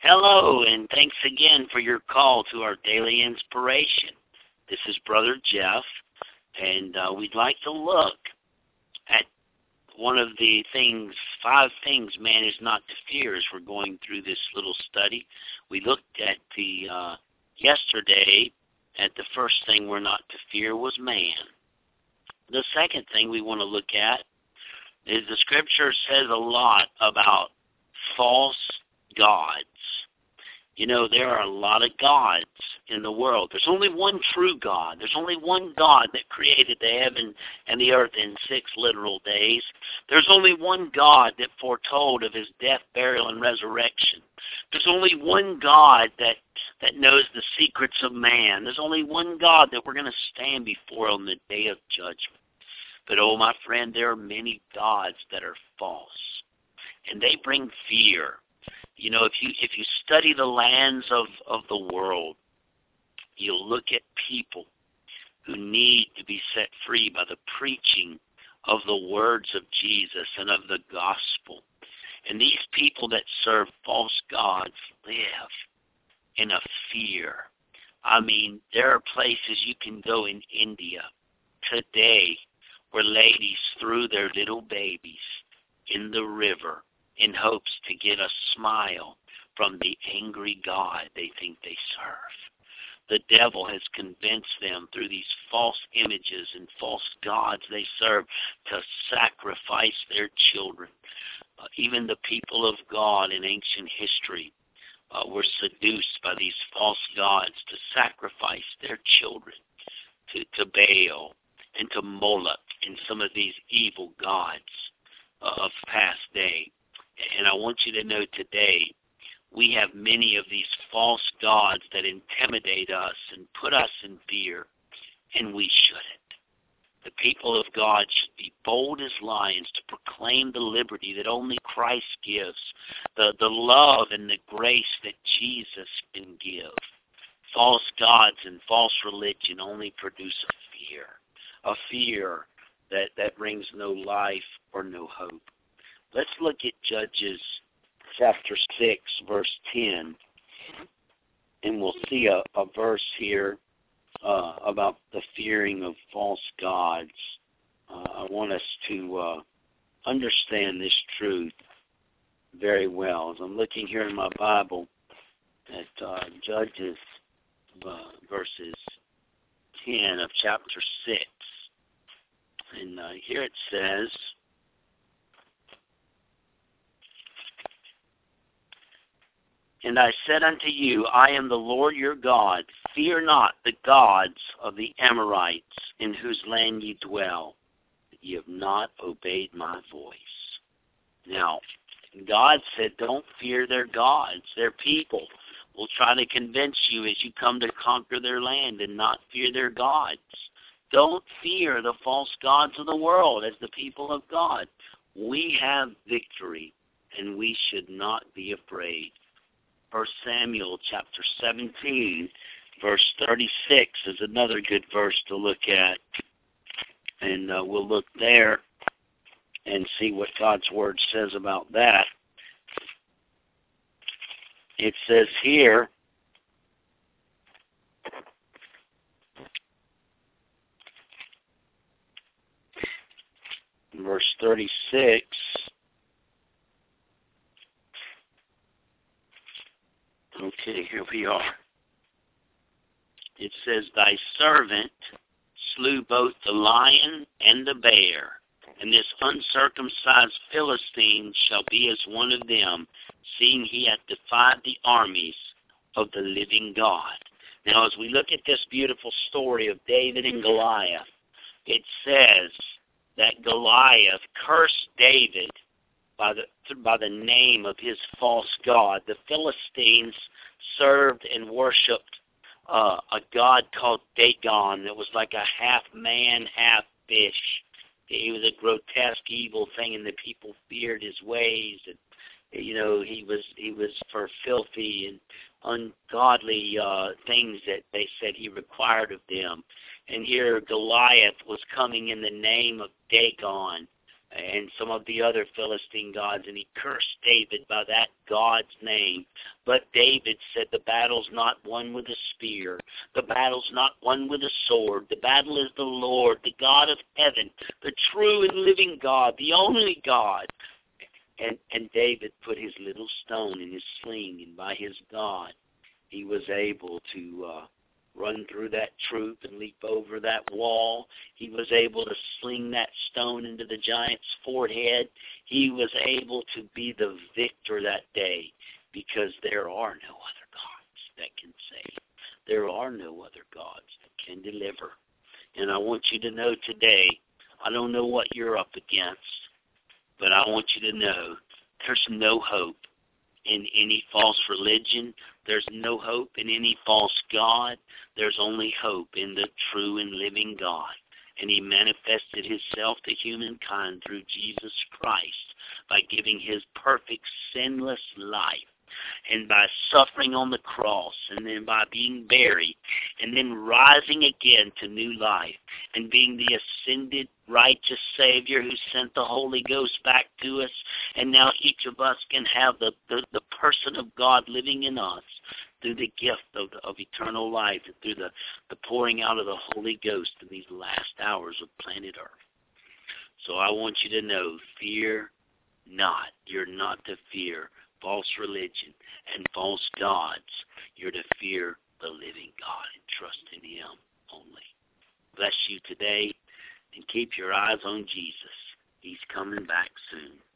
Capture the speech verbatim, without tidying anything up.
Hello, and thanks again for your call to our daily inspiration. This is Brother Jeff, and uh, we'd like to look at one of the things, five things man is not to fear as we're going through this little study. We looked at the, uh, yesterday, at the first thing we're not to fear was man. The second thing we want to look at is the Scripture says a lot about false gods. You know, there are a lot of gods in the world. There's only one true God. There's only one God that created the heaven and the earth in six literal days. There's only one God that foretold of his death, burial, and resurrection. There's only one God that, that knows the secrets of man. There's only one God that we're going to stand before on the day of judgment. But, oh, my friend, there are many gods that are false, and they bring fear. You know, if you if you study the lands of, of the world, you'll look at people who need to be set free by the preaching of the words of Jesus and of the gospel. And these people that serve false gods live in a fear. I mean, there are places you can go in India today where ladies threw their little babies in the river in hopes to get a smile from the angry God they think they serve. The devil has convinced them through these false images and false gods they serve to sacrifice their children. Uh, even the people of God in ancient history uh, were seduced by these false gods to sacrifice their children to, to Baal and to Moloch and some of these evil gods uh, of past day. And I want you to know today, we have many of these false gods that intimidate us and put us in fear, and we shouldn't. The people of God should be bold as lions to proclaim the liberty that only Christ gives, the, the love and the grace that Jesus can give. False gods and false religion only produce a fear, a fear that, that brings no life or no hope. Let's look at Judges chapter six, verse ten, and we'll see a, a verse here uh, about the fearing of false gods. Uh, I want us to uh, understand this truth very well. As I'm looking here in my Bible at uh, Judges uh, verses ten of chapter six, and uh, here it says, "And I said unto you, I am the Lord your God. Fear not the gods of the Amorites, in whose land ye dwell. Ye have not obeyed my voice." Now, God said, don't fear their gods. Their people will try to convince you as you come to conquer their land and not fear their gods. Don't fear the false gods of the world as the people of God. We have victory, and we should not be afraid. First Samuel chapter seventeen, verse thirty-six is another good verse to look at. And uh, we'll look there and see what God's Word says about that. It says here, verse thirty-six, okay, here we are. It says, "Thy servant slew both the lion and the bear, and this uncircumcised Philistine shall be as one of them, seeing he hath defied the armies of the living God." Now, as we look at this beautiful story of David and Goliath, it says that Goliath cursed David by the by the name of his false god. The Philistines served and worshipped uh, a god called Dagon that was like a half man, half fish. He was a grotesque, evil thing, and the people feared his ways. And you know, he was he was for filthy and ungodly uh, things that they said he required of them. And here Goliath was coming in the name of Dagon, and some of the other Philistine gods, and he cursed David by that God's name. But David said, the battle's not won with a spear. The battle's not won with a sword. The battle is the Lord, the God of heaven, the true and living God, the only God. And, and David put his little stone in his sling, and by his God, he was able to uh, run through that troop and leap over that wall. He was able to sling that stone into the giant's forehead. He was able to be the victor that day, because there are no other gods that can save. There are no other gods that can deliver. And I want you to know today, I don't know what you're up against, but I want you to know there's no hope in any false religion. There's no hope in any false god. There's only hope in the true and living God. And he manifested himself to humankind through Jesus Christ by giving his perfect, sinless life, and by suffering on the cross, and then by being buried, and then rising again to new life, and being the ascended righteous Savior who sent the Holy Ghost back to us. And now each of us can have the, the, the person of God living in us through the gift of, of eternal life, and through the, the pouring out of the Holy Ghost in these last hours of planet Earth. So I want you to know, fear not. You're not to fear false religion and false gods. You're to fear the living God and trust in him only. Bless you today, and keep your eyes on Jesus. He's coming back soon.